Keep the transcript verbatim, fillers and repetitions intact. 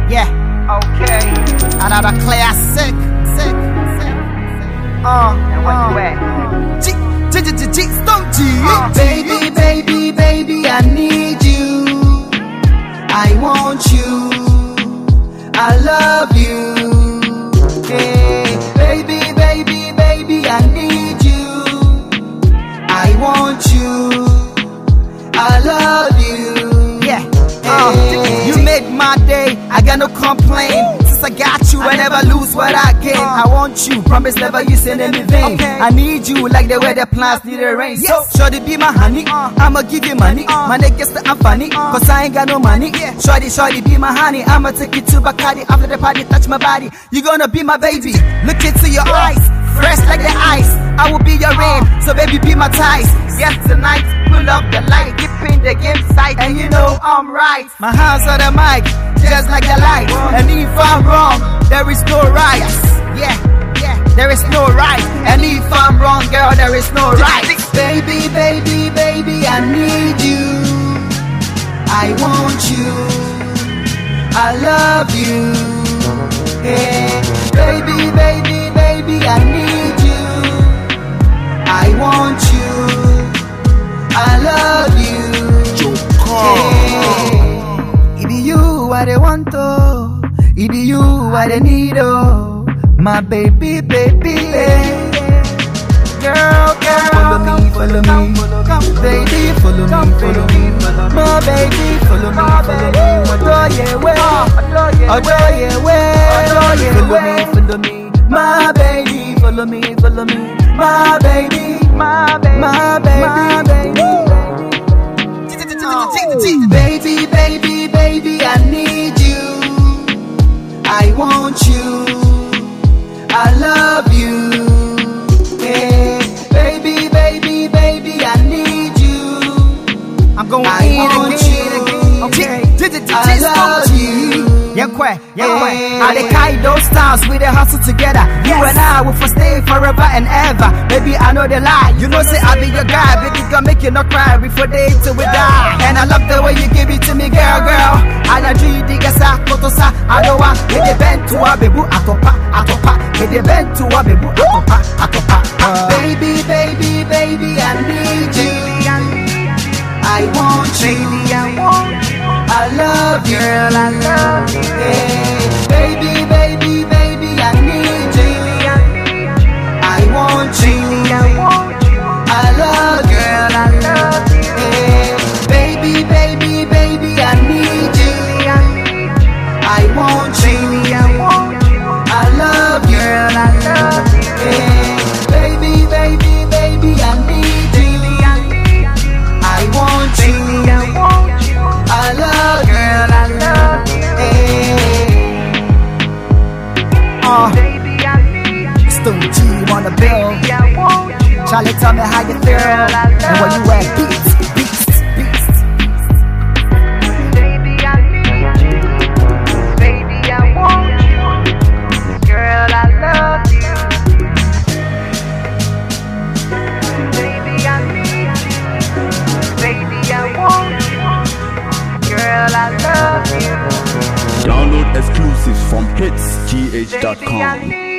Yeah. Okay. Another classic. Sick. Sick. Uh. And where you at? G. G. G. G. Stone G. Baby, baby, baby, I need you. I want you. I love you. Hey, baby, baby, baby, I need you. I want you. I love you. Yeah. Uh, you made my day. I got no complaint. Since I got you, I never lose what I gain. I want you. Promise never you send in vain. I need you like the way the plants need the rain. So, shorty be my honey. I'ma give you money. My niggas say I'm funny, cause I ain't got no money. Shorty, shorty be my honey. I'ma take you to Bacardi. After the party, touch my body. You gonna be my baby. Look into your eyes. Fresh like the ice, I will be your rain, so baby be my ties. Yes, tonight, pull up the light, keeping the game sight, and you know I'm right. My hands on the mic, just like the light. And if I'm wrong, there is no right. Yeah, yeah, there is no right. And if I'm wrong, girl, there is no right. Baby, baby, baby, I need you. I want you. I love you. Hey, baby, baby, baby, I need you. I want you. I love you. Hey, it be you I want to. It be you I need oh. My baby, baby, hey. Girl, girl, follow me, follow me, baby, follow me, follow me, my baby, follow me, follow me, adore your way, adore your way, follow me, follow me, my baby, follow me, follow me, my baby, my baby, my baby, baby, baby, baby, I need you, I want you, I love you. Baby, baby, baby, I need you. I'm going I in want again, you. again. Okay. I love you. Yeah, quay, yeah, quay. Hey. I dey carry those stars, we dey hustle together. You and I will for stay forever and ever. Baby, I know the lie. You know, say I be your guy. Baby, girl, make you not cry before day till we die. And I love the way you give it to me, girl, girl. I na dream diga sa, koto sa, adowa. Me de bend to a bebu, atopa, atopa. Me de bend to a bebu, atopa, atopa. Baby, baby, baby, I need you. I want you. Baby, I want you. I love you. Girl, I love you. Hey, baby, baby, baby, I need you. I want you. Baby, I want you. I love you. Girl, I love you. Hey, baby, baby, baby, I need you. I want you. Baby, I want you. I love you. Girl, I love you. Hey, baby, baby, baby, I need you. I want you. Baby, I want you. I love you. Girl, I love you. Hey. Uh, Baby, I need you. Stone G on the bill. Baby, I want you. Charlie, tell me how you feel. Girl, I And where you love at? Beats, beats, beats. Baby, I need you. Baby, I want you. Girl, I love you. Baby, I need you. Baby, I want you. Girl, I love you. Download exclusives from hits g h dot Baby, I com. need